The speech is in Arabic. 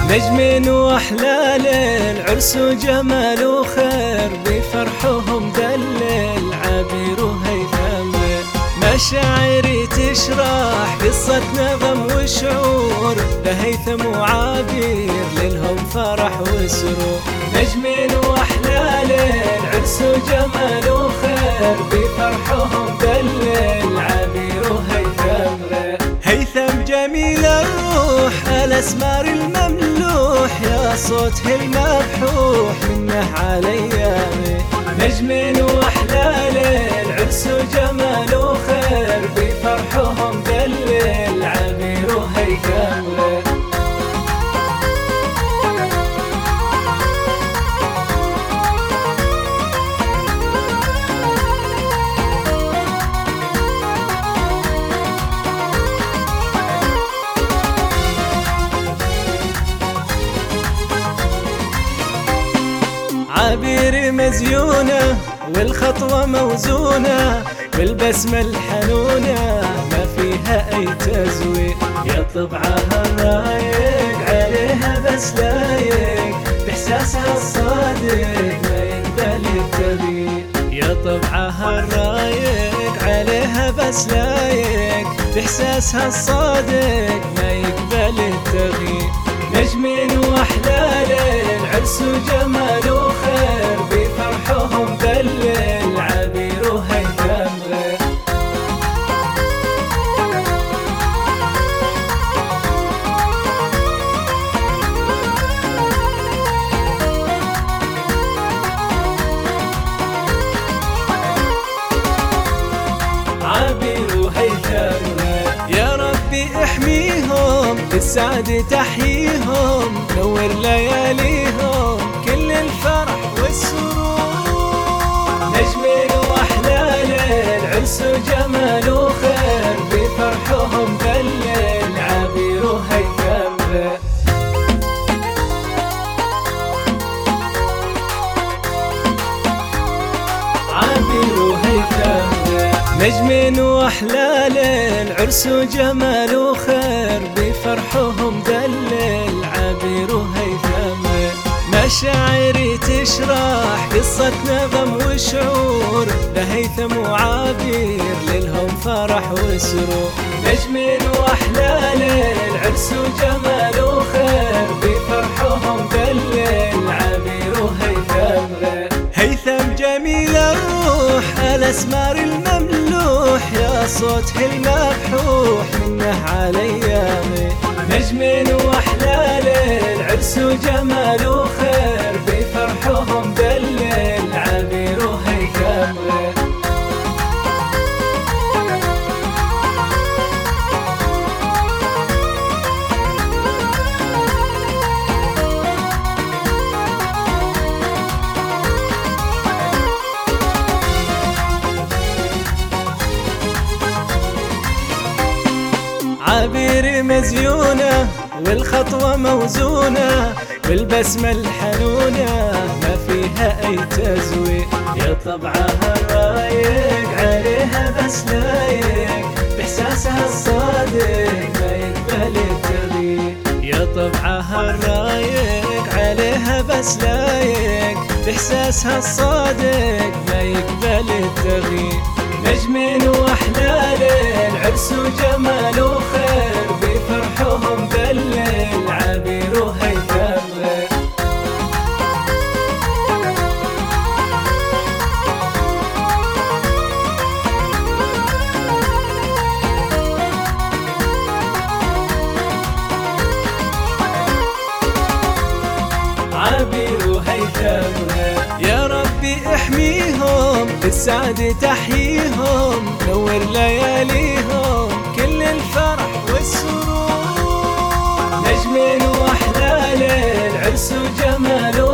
نجم وأحلال العرس وجمال وخير بفرحهم دلل عبير وهيثم. مشاعري تشرح قصة نغم وشعور لهيثم وعبير للهم فرح وسرور. نجم وأحلال العرس وجمال وخير بفرحهم دلل عبير وهيثم. هيثم جميل الروح الأسمار المملوح يا صوته المبحوح منه علي. نجم وأحلال العرس وجمال وخير بفرحهم دلل عبير وهيثم. عبير مزيونة والخطوة موزونة والبسمة الحنونة ما فيها أي تزوير. يا طبعها الرايق عليها بس لايق بإحساسها الصادق ما يقبل التغيير. يا طبعها الرايق عليها بس لايق بإحساسها الصادق ما يقبل التغيير. نجم وأحلال العرس وجمال وخير بفرحهم دلل عبير وهيثم. عبير وهيثم يا ربي احميهم بالسعد تحييهم نور لياليهم كل الفرح والسرور. نجم وأحلال العرس وجمال وخير بفرحهم دلل عبير وهيثم. عبير وهيثم نجم وأحلال العرس وجمال وخير بفرحهم دلل عبير وهيثم. مشاعري تشرح قصة نغم وشعور لهيثم وعبير للهم فرح وسرور. نجم وأحلال العرس وجمال وخير بفرحهم دلل عبير وهيثم. هيثم جميل الروح الأسمار المملوح يا صوته المبحوح منه علي. نجم وأحلال العرس وجمال وخير بفرحهم دلل عبير وهيثم. عبير مزيونة والخطوة موزونة والبسمة الحنونة ما فيها أي تزوير. يا طبعها الرايق عليها بس لايق بإحساسها الصادق ما يقبل التغيير. يا طبعها الرايق عليها بس لايق بإحساسها الصادق ما يقبل التغيير. نجم وأحلال العرس وجمال وخير بفرحهم دلل عبير وهيثم. عبير وهيثم يا ربي احميهم بالسعد تحييهم نور لياليهم كل الفرح والسرور. نجم وأحلال العرس وجمال